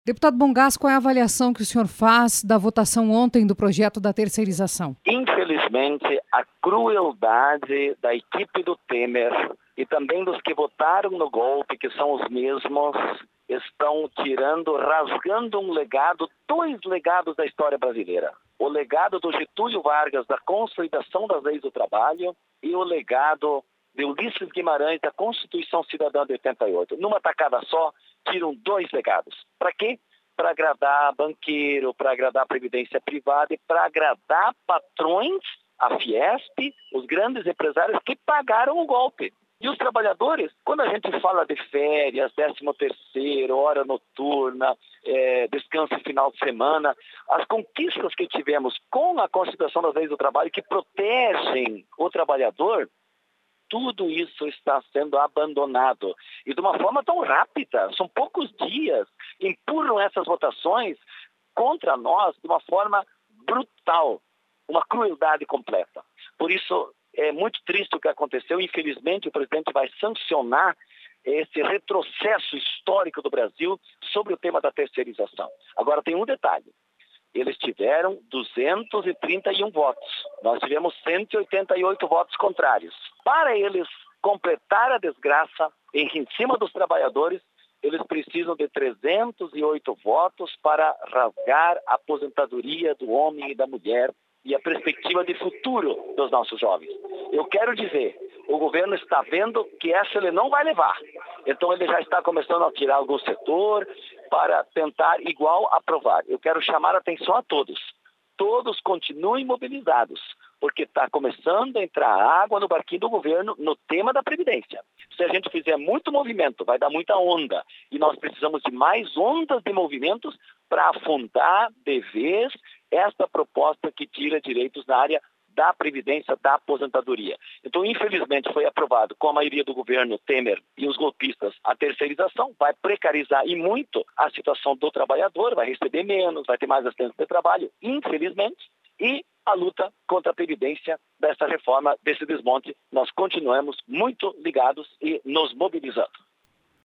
Deputado Bongás, qual é a avaliação que o senhor faz da votação ontem do projeto da terceirização? Infelizmente, a crueldade da equipe do Temer e também dos que votaram no golpe, que são os mesmos, estão rasgando um legado, dois legados da história brasileira. O legado do Getúlio Vargas, da consolidação das leis do trabalho, e o legado de Ulisses Guimarães, da Constituição Cidadã de 88. Numa tacada só, tiram dois legados. Para quê? Para agradar banqueiro, para agradar a previdência privada e para agradar patrões, a Fiesp, os grandes empresários que pagaram o golpe. E os trabalhadores, quando a gente fala de férias, 13º, hora noturna, descanso final de semana, as conquistas que tivemos com a Constituição das Leis do Trabalho que protegem o trabalhador, tudo isso está sendo abandonado. E de uma forma tão rápida, são poucos dias, empurram essas votações contra nós de uma forma brutal, uma crueldade completa. Por isso, é muito triste o que aconteceu. Infelizmente, o presidente vai sancionar esse retrocesso histórico do Brasil sobre o tema da terceirização. Agora, tem um detalhe. Eles tiveram 231 votos. Nós tivemos 188 votos contrários. Para eles completar a desgraça em cima dos trabalhadores, eles precisam de 308 votos para rasgar a aposentadoria do homem e da mulher e a perspectiva de futuro dos nossos jovens. Eu quero dizer, o governo está vendo que essa ele não vai levar. Então ele já está começando a tirar algum setor para tentar igual aprovar. Eu quero chamar a atenção a todos. Todos continuem mobilizados, porque está começando a entrar água no barquinho do governo no tema da Previdência. Se a gente fizer muito movimento, vai dar muita onda. E nós precisamos de mais ondas de movimentos para afundar de vez esta proposta que tira direitos na área da Previdência, da aposentadoria. Então, infelizmente, foi aprovado com a maioria do governo Temer e os golpistas a terceirização, vai precarizar e muito a situação do trabalhador, vai receber menos, vai ter mais acidentes de trabalho, infelizmente, e a luta contra a Previdência dessa reforma, desse desmonte, nós continuamos muito ligados e nos mobilizando.